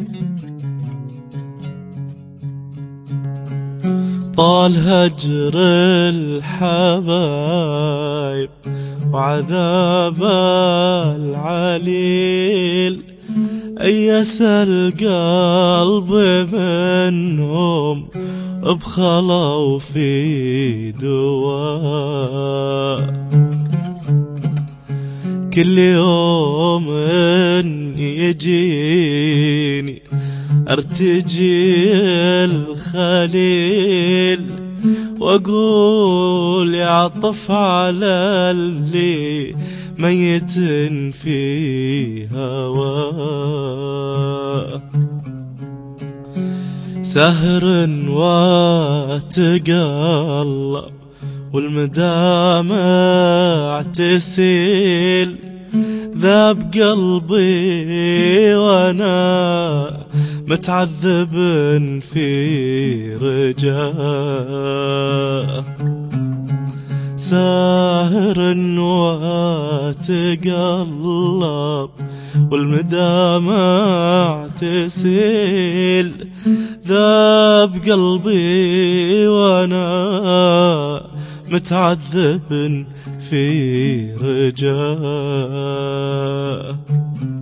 طال هجر الحبايب وعذاب العليل، أيس القلب منهم بخلوا في دواء. كل يوم يجيني ارتجي الخليل، واقول يعطف على اللي ميت في هواه. سهر وتقلب والمدامع تسيل، ذاب قلبي وانا متعذب في رجاه. ساهر وتقلب والمدامع تسيل، ذاب قلبي وانا متعذب في رجاه.